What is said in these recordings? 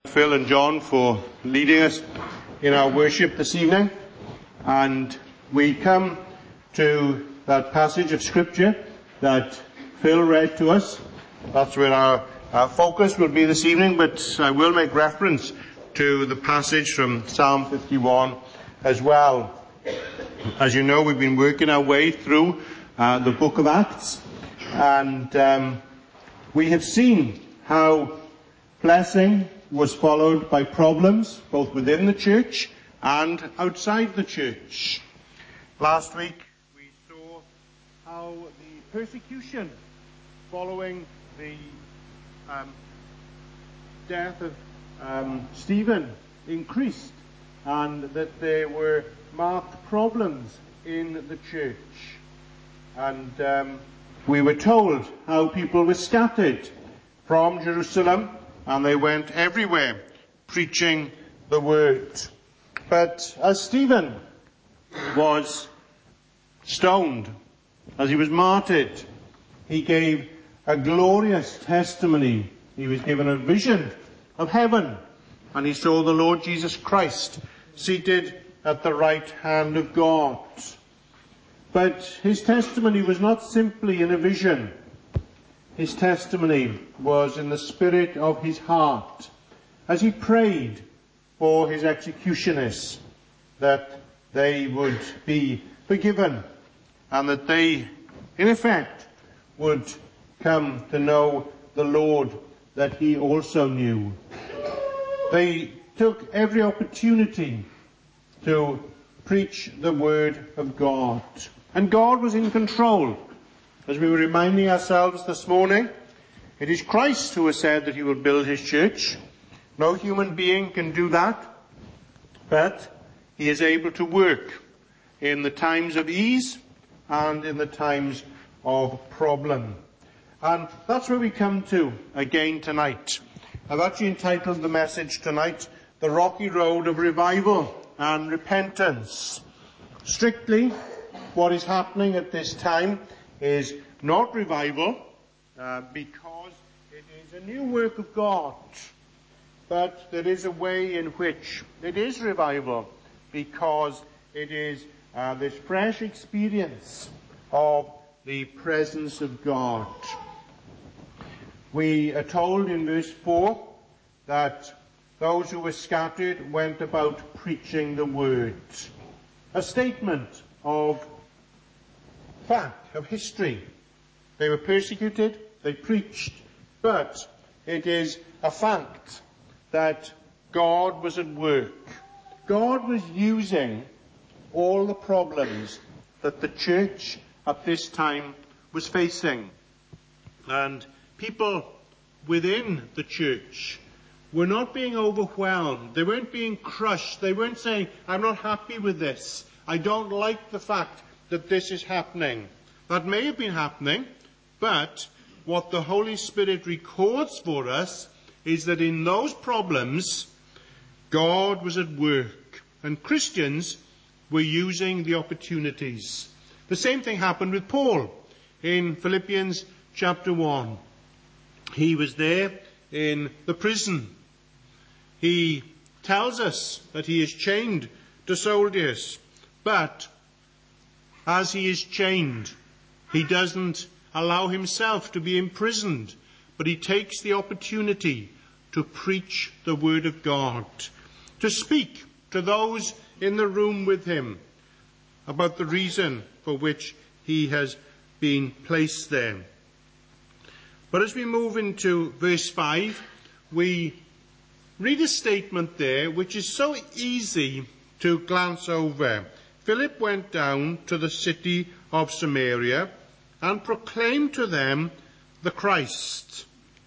Phil and John for leading us in our worship this evening. And we come to that passage of Scripture that Phil read to us. That's where our focus will be this evening, but I will make reference to the passage from Psalm 51 as well. As you know, we've been working our way through the book of Acts, and we have seen how blessing was followed by problems, both within the church and outside the church. Last week we saw how the persecution following the death of Stephen increased, and that there were marked problems in the church. And we were told how people were scattered from Jerusalem, and they went everywhere preaching the word. But as Stephen was stoned, as he was martyred, he gave a glorious testimony. He was given a vision of heaven, and he saw the Lord Jesus Christ seated at the right hand of God. But his testimony was not simply in a vision. His testimony was in the spirit of his heart as he prayed for his executioners, that they would be forgiven and that they, in effect, would come to know the Lord that he also knew. They took every opportunity to preach the word of God. And God was in control. As we were reminding ourselves this morning, it is Christ who has said that he will build his church. No human being can do that, but he is able to work in the times of ease and in the times of problem. And that's where we come to again tonight. I've actually entitled the message tonight, The Rocky Road of Revival and Repentance. Strictly, what is happening at this time is not revival, because it is a new work of God. But there is a way in which it is revival, because it is this fresh experience of the presence of God. We are told in verse 4 that those who were scattered went about preaching the word. A statement of fact, of history. They were persecuted, they preached, but it is a fact that God was at work. God was using all the problems that the church at this time was facing. And people within the church were not being overwhelmed. They weren't being crushed. They weren't saying, I'm not happy with this. I don't like the fact that this is happening. That may have been happening, but what the Holy Spirit records for us is that in those problems, God was at work, and Christians were using the opportunities. The same thing happened with Paul in Philippians chapter 1. He was there in the prison. He tells us that he is chained to soldiers, but as he is chained, he doesn't allow himself to be imprisoned, but he takes the opportunity to preach the word of God, to speak to those in the room with him about the reason for which he has been placed there. But as we move into verse 5, we read a statement there which is so easy to glance over. Philip went down to the city of Samaria and proclaimed to them the Christ.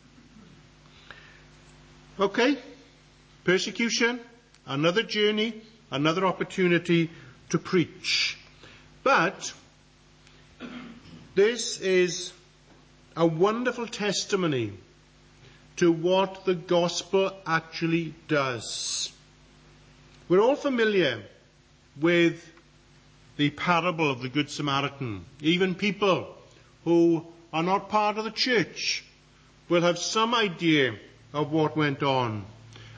Okay, persecution, another journey, another opportunity to preach. But this is a wonderful testimony to what the gospel actually does. We're all familiar with the parable of the Good Samaritan. Even people who are not part of the church will have some idea of what went on.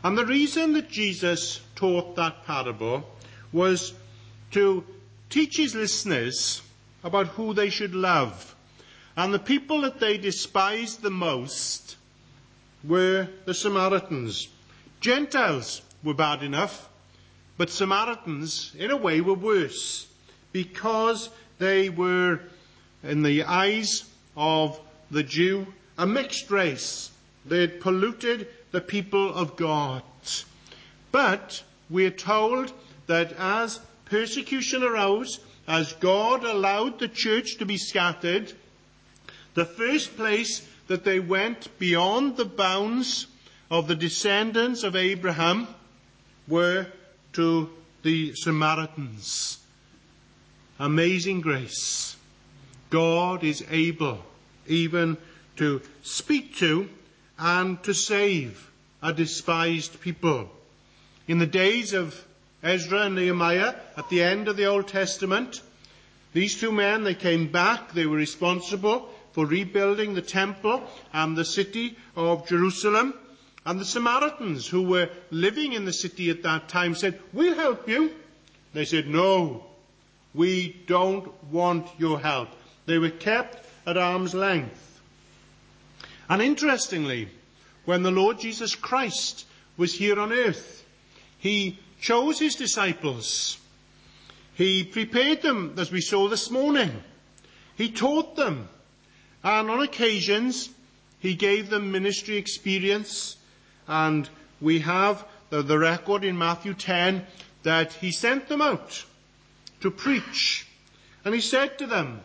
And the reason that Jesus taught that parable was to teach his listeners about who they should love. And the people that they despised the most were the Samaritans. Gentiles were bad enough, but Samaritans, in a way, were worse, because they were, in the eyes of the Jew, a mixed race. They had polluted the people of God. But we are told that as persecution arose, as God allowed the church to be scattered, the first place that they went beyond the bounds of the descendants of Abraham were to the Samaritans. Amazing grace. God is able even to speak to and to save a despised people. In the days of Ezra and Nehemiah, at the end of the Old Testament, these two men, they came back. They were responsible for rebuilding the temple and the city of Jerusalem. And the Samaritans, who were living in the city at that time, said, "We'll help you." They said, "No, we don't want your help." They were kept at arm's length. And interestingly, when the Lord Jesus Christ was here on earth, he chose his disciples. He prepared them, as we saw this morning. He taught them. And on occasions, he gave them ministry experience. And we have the record in Matthew 10 that he sent them out to preach. And he said to them,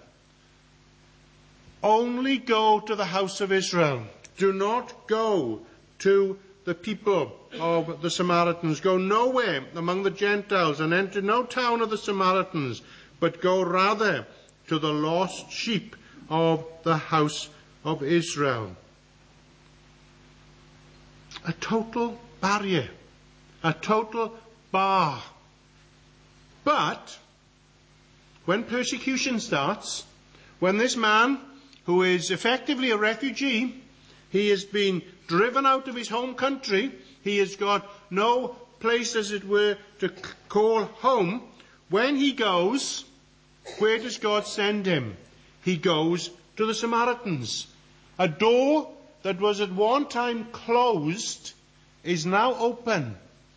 "Only go to the house of Israel. Do not go to the people of the Samaritans. Go nowhere among the Gentiles and enter no town of the Samaritans, but go rather to the lost sheep of the house of Israel." A total barrier, a total bar. But when persecution starts, when this man, who is effectively a refugee, he has been driven out of his home country, he has got no place, as it were, to call home. When he goes, where does God send him? He goes to the Samaritans. A door that was at one time closed is now open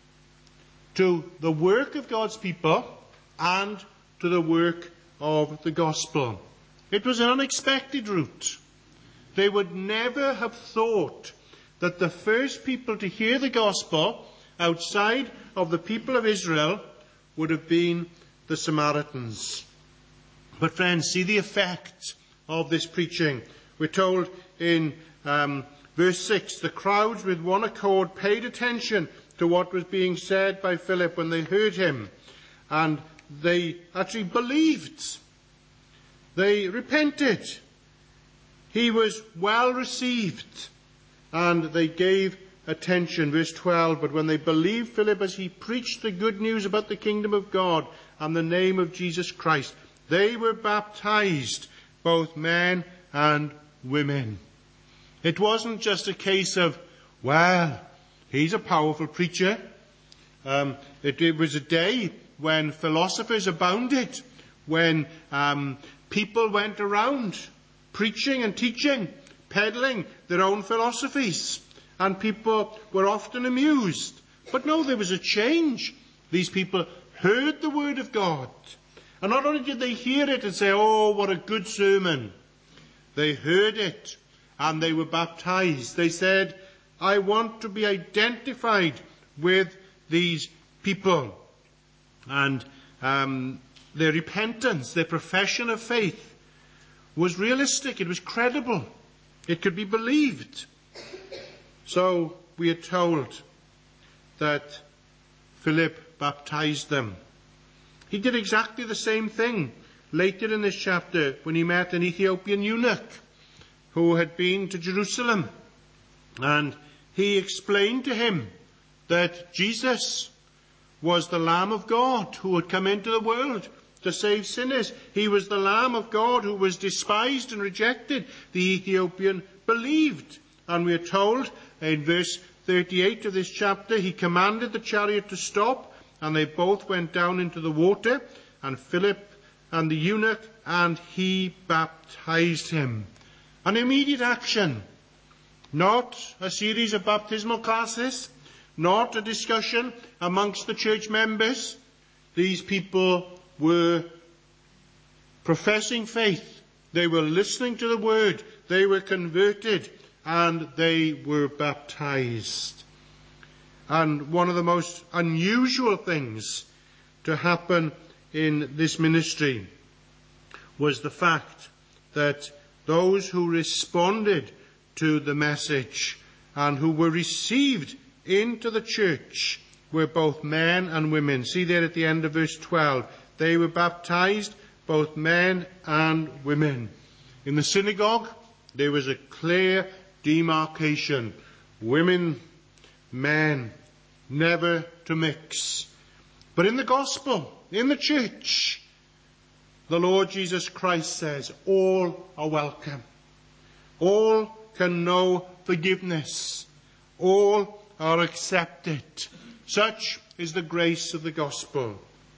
to the work of God's people and to the work of the gospel. It was an unexpected route. They would never have thought that the first people to hear the gospel outside of the people of Israel would have been the Samaritans. But friends, see the effect of this preaching. We're told in verse 6, the crowds with one accord paid attention to what was being said by Philip when they heard him. And they actually believed. They repented. He was well received. And they gave attention. Verse 12, but when they believed Philip as he preached the good news about the kingdom of God and the name of Jesus Christ, they were baptized, both men and women. It wasn't just a case of, well, he's a powerful preacher. It was a day when philosophers abounded, when people went around preaching and teaching, peddling their own philosophies, and people were often amused. But no, there was a change. These people heard the word of God. And not only did they hear it and say, "Oh, what a good sermon," they heard it and they were baptized. They said, "I want to be identified with these people." And their repentance, their profession of faith was realistic. It was credible. It could be believed. So we are told that Philip baptized them. He did exactly the same thing later in this chapter when he met an Ethiopian eunuch who had been to Jerusalem. And he explained to him that Jesus was the Lamb of God who had come into the world to save sinners. He was the Lamb of God who was despised and rejected. The Ethiopian believed. And we are told in verse 38 of this chapter, he commanded the chariot to stop, and they both went down into the water, and Philip and the eunuch, and he baptized him. An immediate action. Not a series of baptismal classes, not a discussion amongst the church members. These people were professing faith. They were listening to the word. They were converted, and they were baptized. And one of the most unusual things to happen in this ministry was the fact that those who responded to the message and who were received into the church were both men and women. See there at the end of verse 12. They were baptized, both men and women. In the synagogue, there was a clear demarcation. Women, men, never to mix. But in the gospel, in the church, the Lord Jesus Christ says, all are welcome. All can know forgiveness. All are accepted. Such is the grace of the gospel.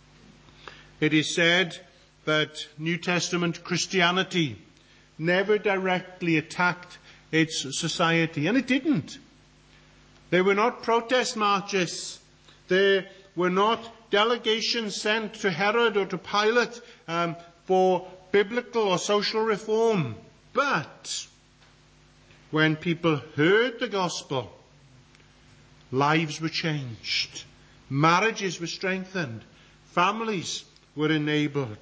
It is said that New Testament Christianity never directly attacked its society, and it didn't. There were not protest marches. There were not delegations sent to Herod or to Pilate for biblical or social reform. But when people heard the gospel, lives were changed. Marriages were strengthened. Families were enabled.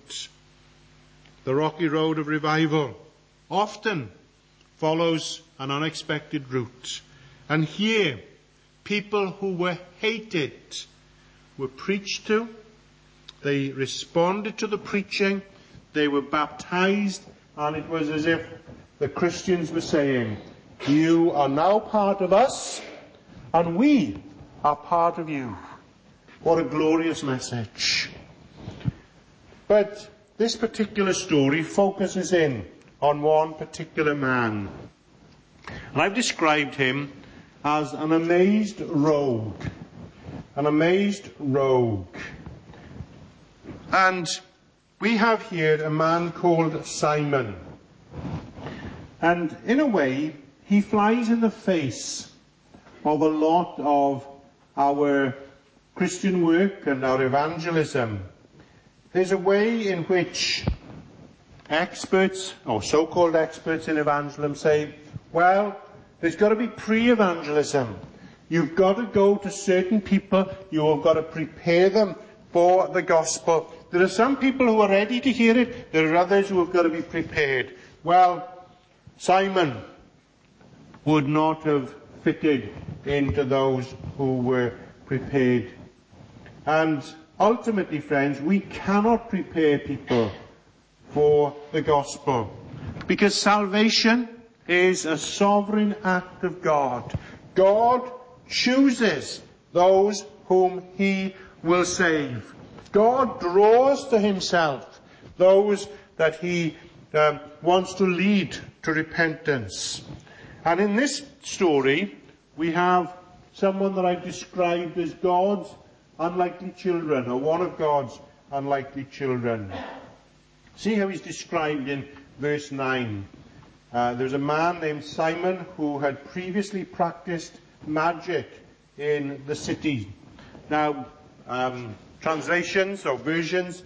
The rocky road of revival often follows an unexpected route. And here, people who were hated were preached to. They responded to the preaching. They were baptized. And it was as if the Christians were saying, you are now part of us, and we are part of you. What a glorious message. But this particular story focuses in on one particular man. And I've described him as an amazed rogue. An amazed rogue. And we have here a man called Simon. And in a way, he flies in the face of a lot of our Christian work and our evangelism. There's a way in which experts, or so-called experts in evangelism, say, well, there's got to be pre-evangelism. You've got to go to certain people. You've got to prepare them for the gospel. There are some people who are ready to hear it. There are others who have got to be prepared. Well, Simon would not have fitted into those who were prepared. And ultimately, friends, we cannot prepare people for the gospel, because salvation is a sovereign act of God. God chooses those whom he will save. God draws to himself those that he wants to lead to repentance. And in this story, we have someone that I've described as God's unlikely children, or one of God's unlikely children. See how he's described in verse 9. There's a man named Simon who had previously practiced magic in the city. Now, translations or versions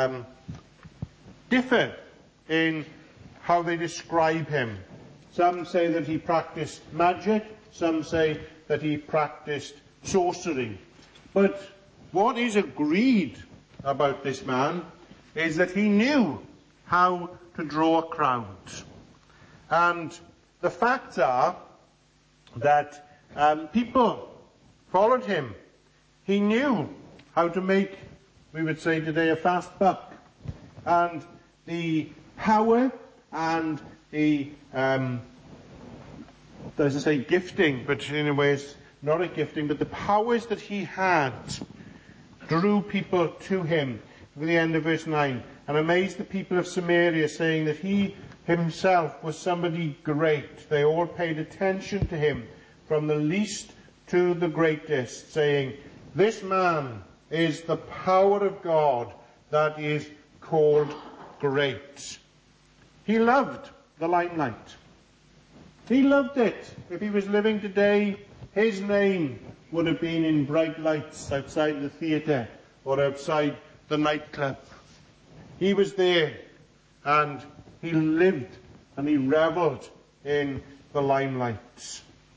differ in how they describe him. Some say that he practiced magic, some say that he practiced sorcery. But what is agreed about this man is that he knew how to draw a crowd. And the facts are that people followed him. He knew how to make, we would say today, a fast buck. And the power and the, as I say, gifting, but in a way it's not a gifting, but the powers that he had drew people to him. At the end of verse 9, and amazed the people of Samaria, saying that he himself was somebody great. They all paid attention to him, from the least to the greatest, saying, "This man is the power of God that is called great." He loved the limelight. He loved it. If he was living today, his name would have been in bright lights outside the theatre or outside the nightclub. He was there, and he lived and he revelled in the limelight.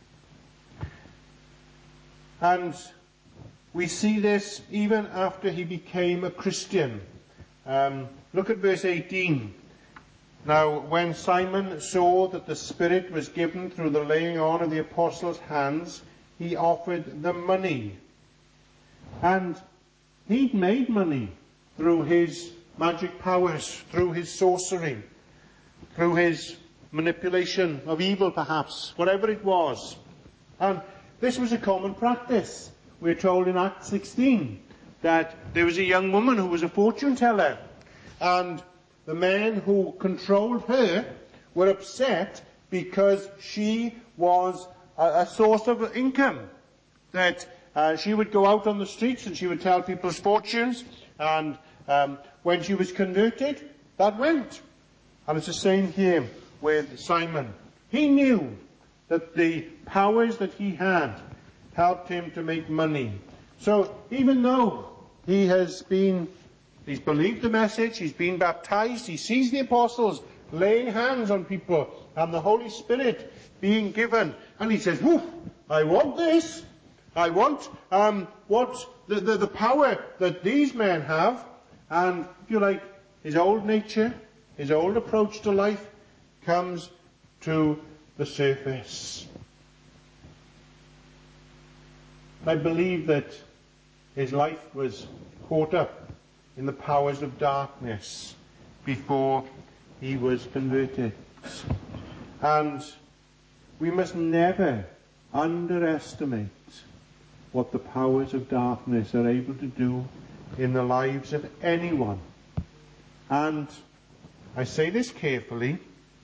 And we see this even after he became a Christian. Look at verse 18. "Now, when Simon saw that the Spirit was given through the laying on of the apostles' hands, he offered them money." And he'd made money through his magic powers, through his sorcery, through his manipulation of evil perhaps, whatever it was. And this was a common practice. We're told in Acts 16 that there was a young woman who was a fortune teller, and the men who controlled her were upset because she was a source of income. That she would go out on the streets and she would tell people's fortunes, and when she was converted, that went. And it's the same here with Simon. He knew that the powers that he had helped him to make money. So even though he's believed the message, he's been baptized, he sees the apostles laying hands on people and the Holy Spirit being given, and he says, "Woof, I want this. I want what the power that these men have." And if you like, his old nature, his old approach to life comes to the surface. I believe that his life was caught up in the powers of darkness before he was converted. And we must never underestimate what the powers of darkness are able to do in the lives of anyone. And I say this carefully,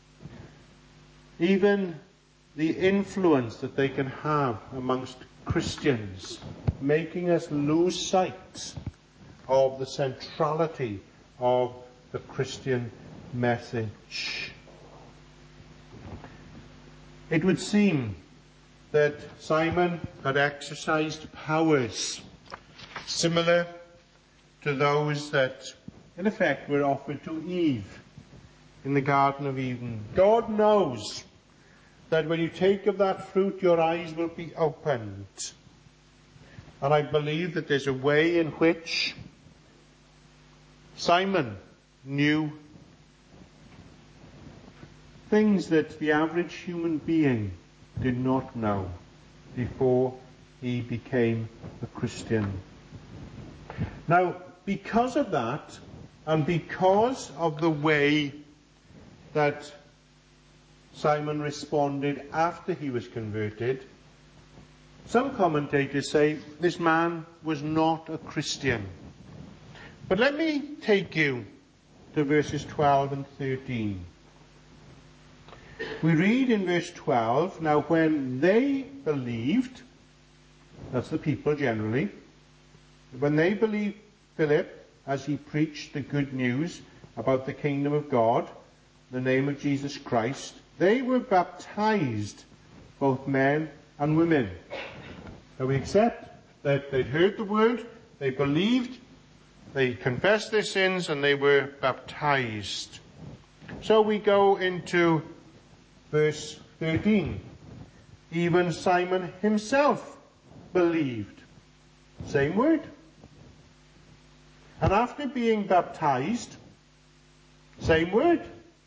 even the influence that they can have amongst Christians, making us lose sight of the centrality of the Christian message. It would seem that Simon had exercised powers similar to those that, in effect, were offered to Eve in the Garden of Eden. God knows that when you take of that fruit, your eyes will be opened. And I believe that there's a way in which Simon knew things that the average human being did not know before he became a Christian. Now, because of that, and because of the way that Simon responded after he was converted, some commentators say this man was not a Christian. But let me take you to verses 12 and 13. We read in verse 12, "Now when they believed," that's the people generally, "when they believed Philip as he preached the good news about the kingdom of God, the name of Jesus Christ, they were baptized, both men and women." So we accept that they'd heard the word, they believed, they confessed their sins, and they were baptized. So we go into verse 13. "Even Simon himself believed." Same word. "And after being baptized," same word,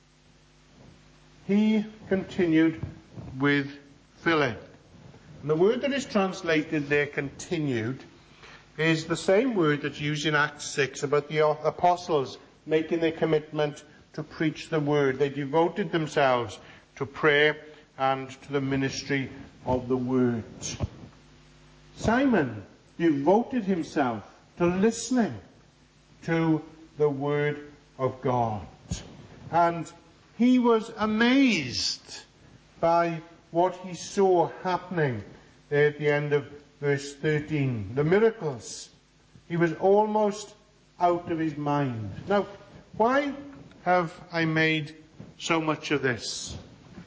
"he continued with Philip." And the word that is translated there, "continued," is the same word that's used in Acts 6 about the apostles making their commitment to preach the word. They devoted themselves to prayer and to the ministry of the word. Simon devoted himself to listening to the word of God. And he was amazed by what he saw happening there at the end of verse 13. The miracles. He was almost out of his mind. Now, why have I made so much of this?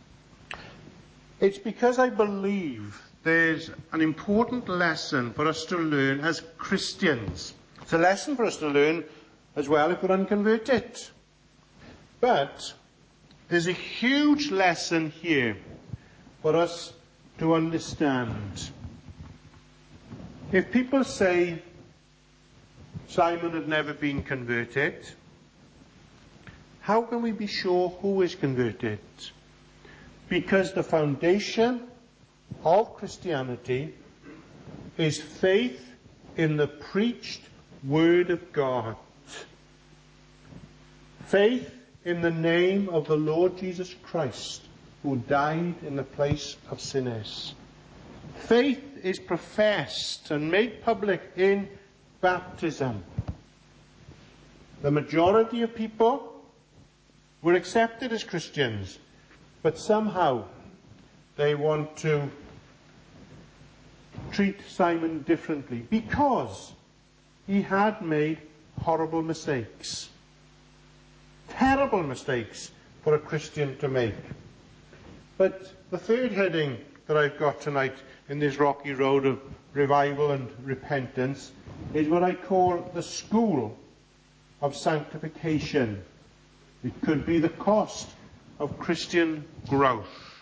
It's because I believe there's an important lesson for us to learn as Christians. It's a lesson for us to learn as well if we're unconverted. But there's a huge lesson here for us to understand. If people say Simon had never been converted, how can we be sure who is converted? Because the foundation of Christianity is faith in the preached Word of God. Faith in the name of the Lord Jesus Christ, who died in the place of sinners. Faith is professed and made public in baptism. The majority of people were accepted as Christians, but somehow they want to treat Simon differently because he had made horrible mistakes. Terrible mistakes for a Christian to make. But the third heading that I've got tonight in this rocky road of revival and repentance is what I call the school of sanctification. It could be the cost of Christian growth.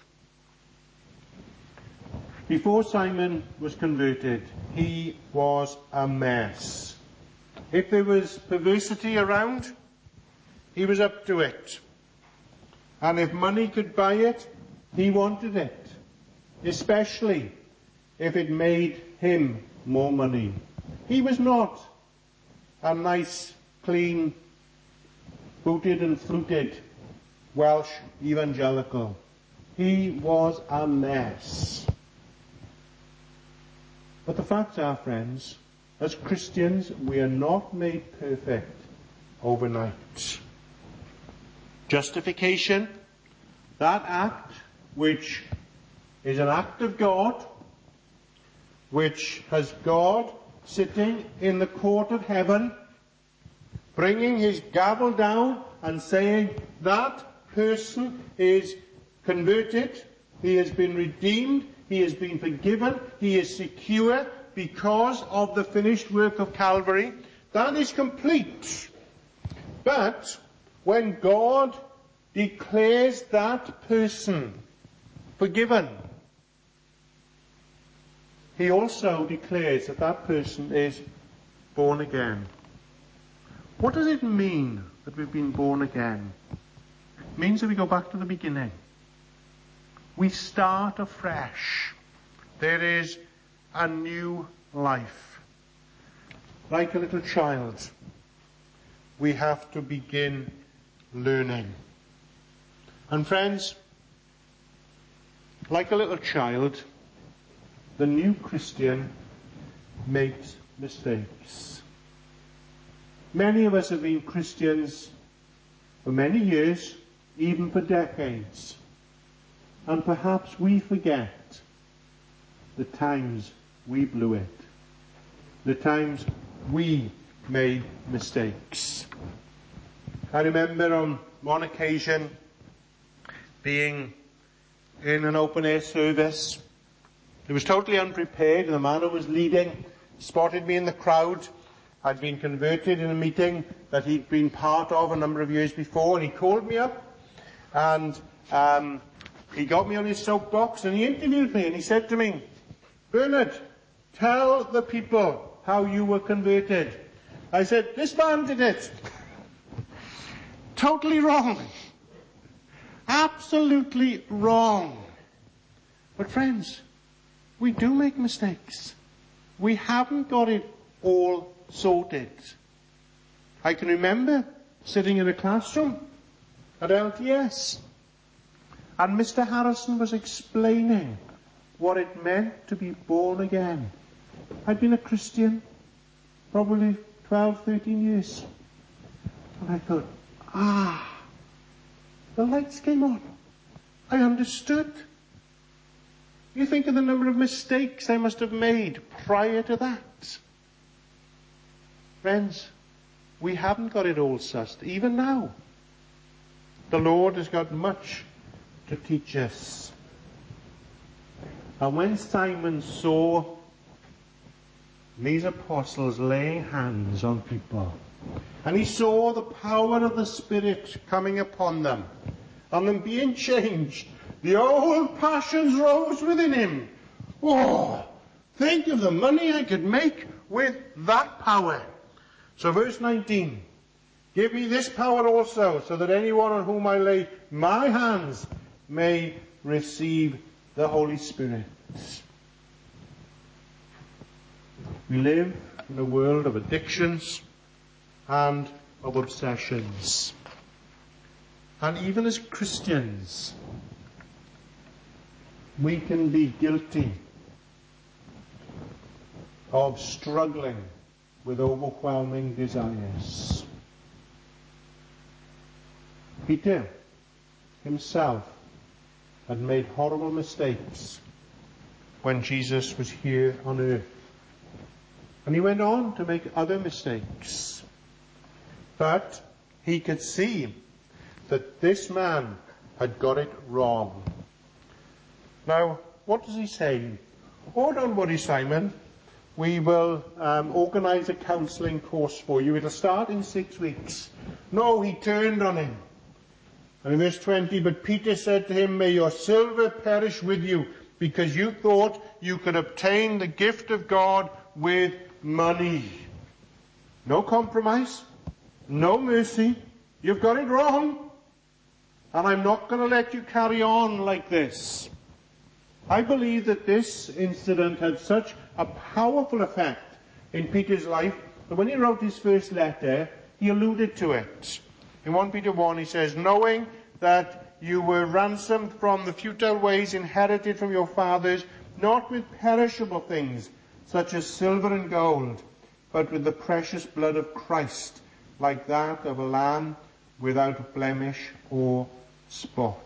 Before Simon was converted, he was a mess. If there was perversity around, he was up to it. And if money could buy it, he wanted it. Especially if it made him more money. He was not a nice, clean, booted and fluted Welsh evangelical. He was a mess. But the facts are, friends, as Christians, we are not made perfect overnight. Justification, that act which is an act of God, which has God sitting in the court of heaven, bringing his gavel down and saying, that person is converted, he has been redeemed, he has been forgiven, he is secure because of the finished work of Calvary. That is complete. But when God declares that person forgiven, he also declares that that person is born again. What does it mean that we've been born again? It means that we go back to the beginning. We start afresh. There is a new life. Like a little child, we have to begin learning. And friends, like a little child, the new Christian makes mistakes. Many of us have been Christians for many years, even for decades. And perhaps we forget the times we blew it, the times we made mistakes. I remember on one occasion being in an open-air service. I was totally unprepared. The man who was leading spotted me in the crowd. I'd been converted in a meeting that he'd been part of a number of years before, and he called me up and he got me on his soapbox and he interviewed me, and he said to me, Bernard, tell the people how you were converted. I said, this man did it. Totally wrong. Absolutely wrong. But friends, we do make mistakes. We haven't got it all sorted. I can remember sitting in a classroom at LTS, and Mr. Harrison was explaining what it meant to be born again. I'd been a Christian probably 12, 13 years. And I thought, the lights came on. I understood. You think of the number of mistakes I must have made prior to that. Friends, we haven't got it all sussed, even now. The Lord has got much to teach us. And when Simon saw these apostles laying hands on people, and he saw the power of the Spirit coming upon them, and them being changed, the old passions rose within him. Oh, think of the money I could make with that power. So verse 19, give me this power also, so that anyone on whom I lay my hands may receive the Holy Spirit. We live in a world of addictions and of obsessions. And even as Christians, we can be guilty of struggling with overwhelming desires. Peter himself had made horrible mistakes when Jesus was here on earth. And he went on to make other mistakes. But he could see that this man had got it wrong. Now, what does he say? Oh, don't worry, Simon. We will organise a counselling course for you. It'll start in 6 weeks. No, he turned on him. And in verse 20, but Peter said to him, may your silver perish with you, because you thought you could obtain the gift of God with money. No compromise, no mercy. You've got it wrong. And I'm not going to let you carry on like this. I believe that this incident had such a powerful effect in Peter's life that when he wrote his first letter, he alluded to it. In 1 Peter 1, he says, knowing that you were ransomed from the futile ways inherited from your fathers, not with perishable things, such as silver and gold, but with the precious blood of Christ, like that of a lamb without blemish or spot.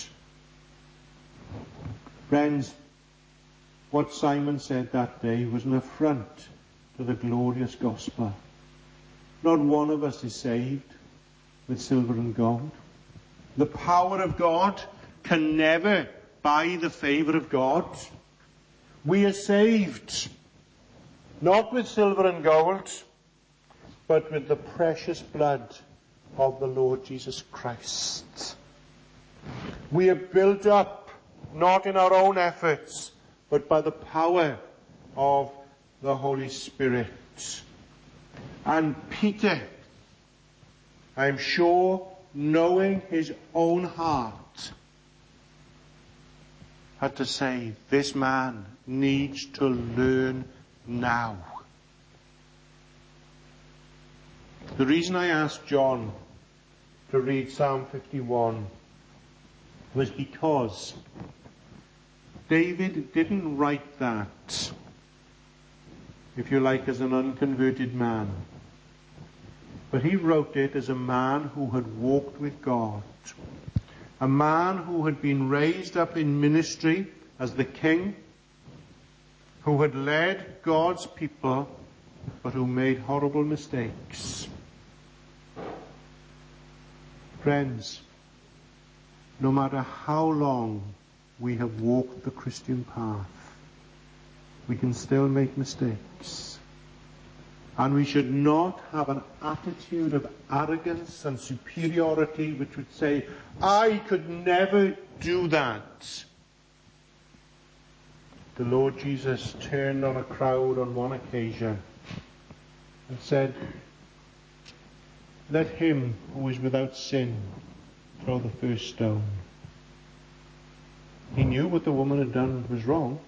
Friends, what Simon said that day was an affront to the glorious gospel. Not one of us is saved with silver and gold. The power of God can never buy the favour of God. We are saved not with silver and gold, but with the precious blood of the Lord Jesus Christ. We are built up not in our own efforts, but by the power of the Holy Spirit. And Peter, I'm sure, knowing his own heart, had to say, this man needs to learn now. The reason I asked John to read Psalm 51 was because David didn't write that, if you like, as an unconverted man. But he wrote it as a man who had walked with God. A man who had been raised up in ministry as the king, who had led God's people, but who made horrible mistakes. Friends, no matter how long we have walked the Christian path, we can still make mistakes. And we should not have an attitude of arrogance and superiority which would say, I could never do that. The Lord Jesus turned on a crowd on one occasion and said, let him who is without sin throw the first stone. He knew what the woman had done was wrong,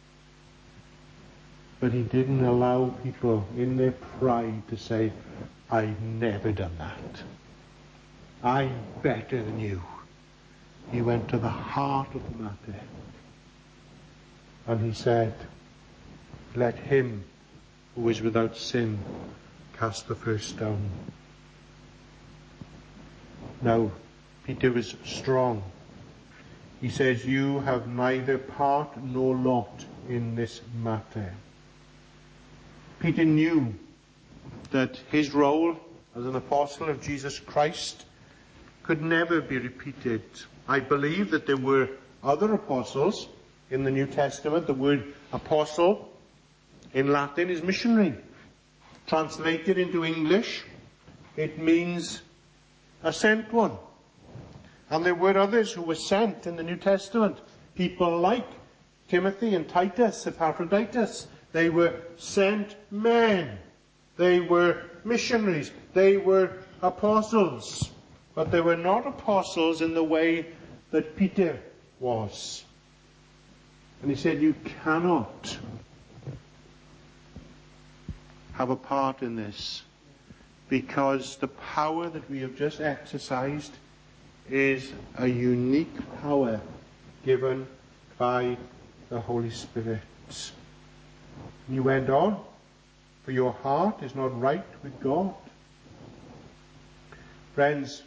but he didn't allow people in their pride to say, I've never done that. I'm better than you. He went to the heart of the matter. And he said, let him who is without sin cast the first stone. Now, Peter was strong. he says, you have neither part nor lot in this matter. Peter knew that his role as an apostle of Jesus Christ could never be repeated. I believe that there were other apostles in the New Testament. The word apostle in Latin is missionary. Translated into English, it means a sent one. And there were others who were sent in the New Testament. People like Timothy and Titus, Epaphroditus. They were sent men. They were missionaries. They were apostles. But they were not apostles in the way that Peter was. And he said, you cannot have a part in this, because the power that we have just exercised is a unique power given by the Holy Spirit. And he went on, for your heart is not right with God. Friends,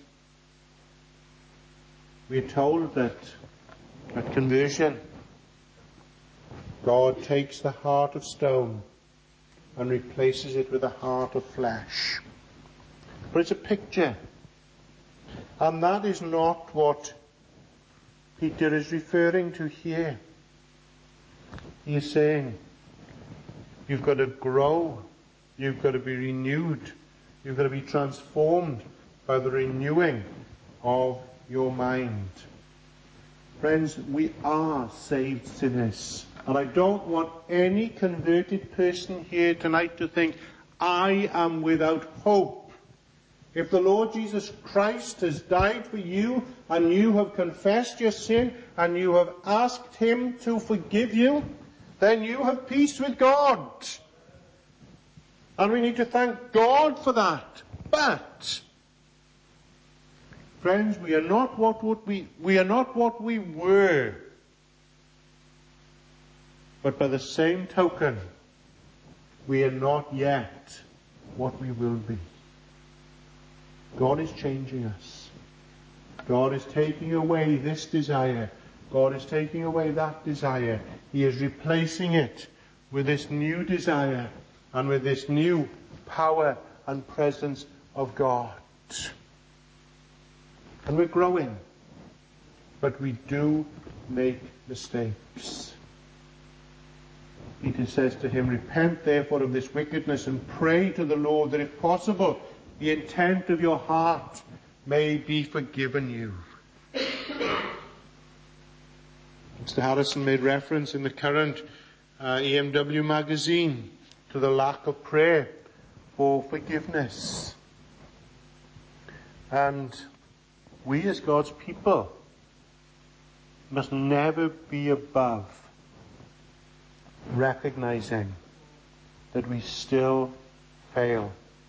we are told that at conversion, God takes the heart of stone and replaces it with a heart of flesh. But it's a picture. And that is not what Peter is referring to here. He is saying, you've got to grow, you've got to be renewed, you've got to be transformed by the renewing of your mind. Friends, we are saved sinners. And I don't want any converted person here tonight to think, I am without hope. If the Lord Jesus Christ has died for you, and you have confessed your sin, and you have asked Him to forgive you, then you have peace with God. And we need to thank God for that. But, friends, we are not what we were. But by the same token, we are not yet what we will be. God is changing us. God is taking away this desire. God is taking away that desire. He is replacing it with this new desire and with this new power and presence of God. And we're growing. But we do make mistakes. Peter says to him, repent therefore of this wickedness and pray to the Lord that if possible the intent of your heart may be forgiven you. Mr. Harrison made reference in the current EMW magazine to the lack of prayer for forgiveness. And we as God's people must never be above recognizing that we still fail.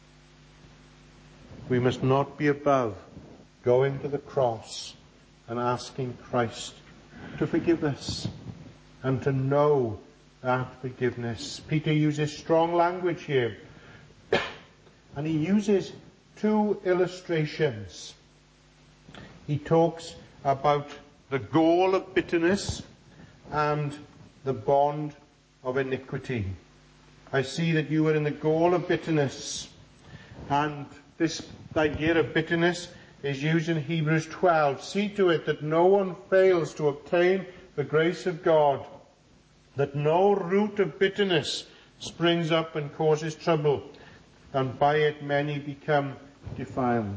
We must not be above going to the cross and asking Christ to forgive us and to know that forgiveness. Peter uses strong language here, and he uses two illustrations. He talks about the gall of bitterness and the bond of iniquity. I see that you are in the gall of bitterness, and this idea of bitterness is used in Hebrews 12. See to it that no one fails to obtain the grace of God, that no root of bitterness springs up and causes trouble, and by it many become defiled.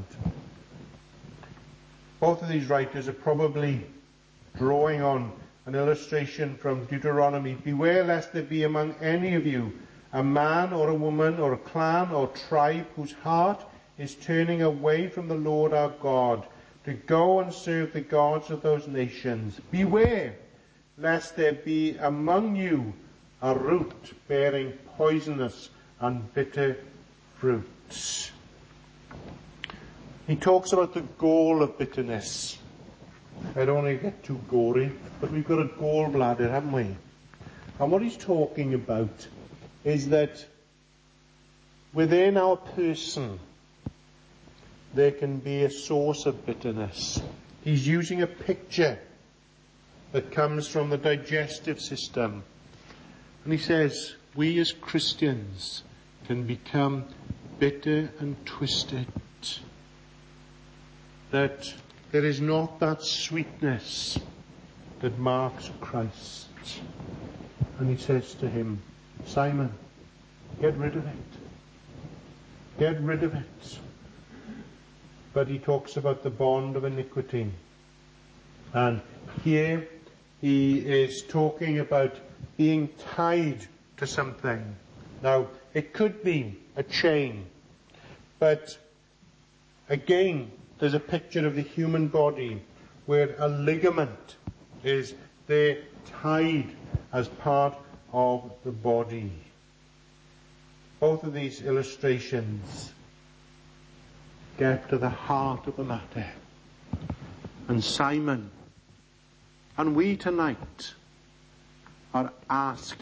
Both of these writers are probably drawing on an illustration from Deuteronomy. Beware lest there be among any of you a man or a woman or a clan or tribe whose heart is turning away from the Lord our God to go and serve the gods of those nations. Beware lest there be among you a root bearing poisonous and bitter fruits. He talks about the gall of bitterness. I don't want to get too gory, but we've got a gallbladder, haven't we? And what he's talking about is that within our person there can be a source of bitterness. He's using a picture that comes from the digestive system. And he says, we as Christians can become bitter and twisted. That there is not that sweetness that marks Christ. And he says to him, Simon, get rid of it. Get rid of it. But he talks about the bond of iniquity. And here he is talking about being tied to something. Now, it could be a chain. But again, there's a picture of the human body where a ligament is there tied as part of the body. Both of these illustrations get to the heart of the matter. And Simon, and we tonight are asked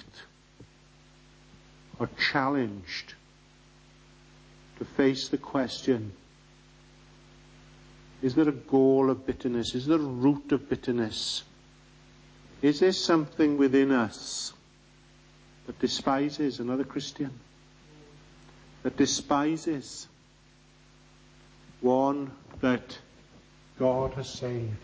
or challenged to face the question, is there a gall of bitterness? Is there a root of bitterness? Is there something within us that despises another Christian? That despises one that God has saved?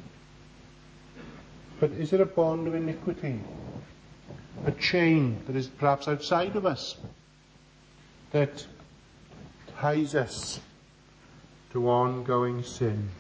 But is it a bond of iniquity? A chain that is perhaps outside of us that ties us to ongoing sin?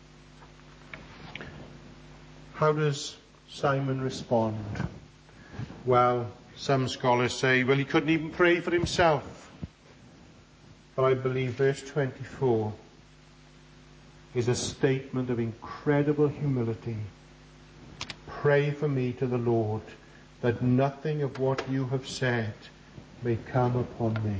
How does Simon respond? Well, some scholars say, well, he couldn't even pray for himself. But I believe verse 24 is a statement of incredible humility. Pray for me to the Lord, that nothing of what you have said may come upon me.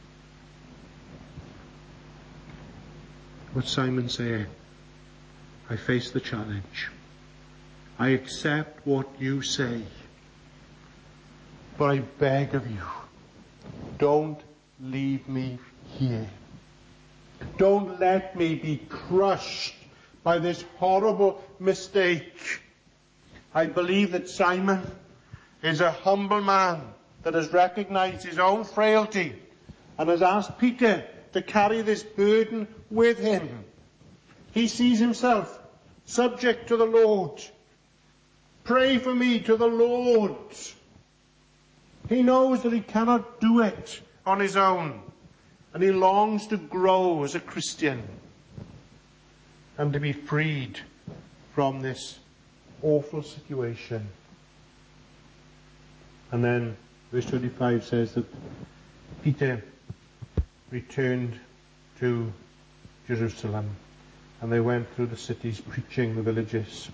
What Simon said, I face the challenge. I accept what you say. But I beg of you, don't leave me here. Don't let me be crushed by this horrible mistake. I believe that Simon is a humble man that has recognized his own frailty and has asked Peter to carry this burden with him. He sees himself subject to the Lord. Pray for me to the Lord. He knows that he cannot do it on his own, and he longs to grow as a Christian and to be freed from this awful situation. And then verse 25 says that Peter returned to Jerusalem, and they went through the cities preaching the villages.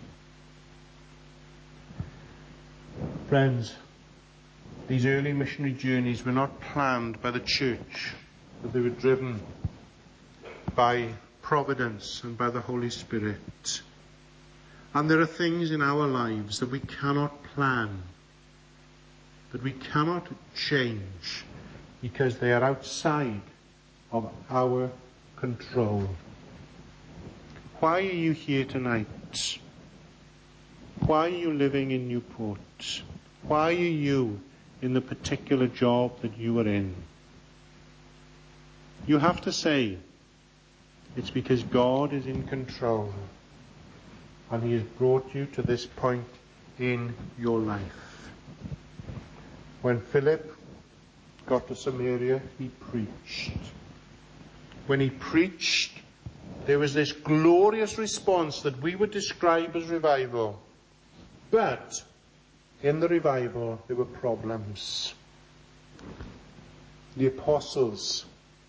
Friends, these early missionary journeys were not planned by the church, but they were driven by providence and by the Holy Spirit. And there are things in our lives that we cannot plan, that we cannot change, because they are outside of our control. Why are you here tonight? Why are you living in Newport? Why are you in the particular job that you are in? You have to say, it's because God is in control and he has brought you to this point in your life. When Philip got to Samaria, he preached. When he preached, there was this glorious response that we would describe as revival. But in the revival, there were problems. The apostles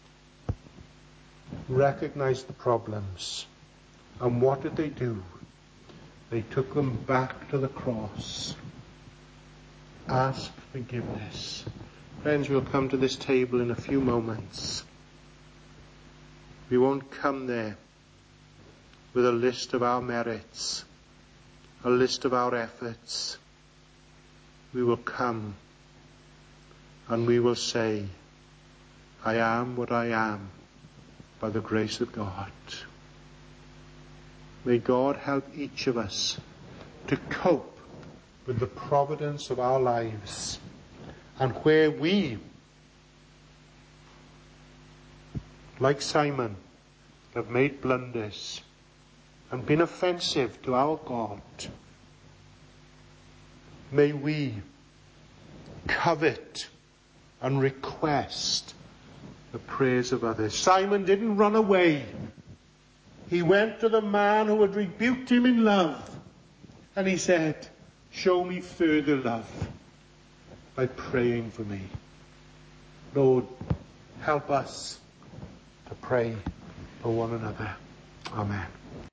recognized the problems. And what did they do? They took them back to the cross. Asked forgiveness. Friends, we'll come to this table in a few moments. We won't come there with a list of our merits, a list of our efforts. We will come and we will say, I am what I am by the grace of God. May God help each of us to cope with the providence of our lives, and where we, like Simon, have made blunders and been offensive to our God, may we covet and request the praise of others. Simon didn't run away. He went to the man who had rebuked him in love, and he said, show me further love by praying for me. Lord, help us to pray for one another. Amen.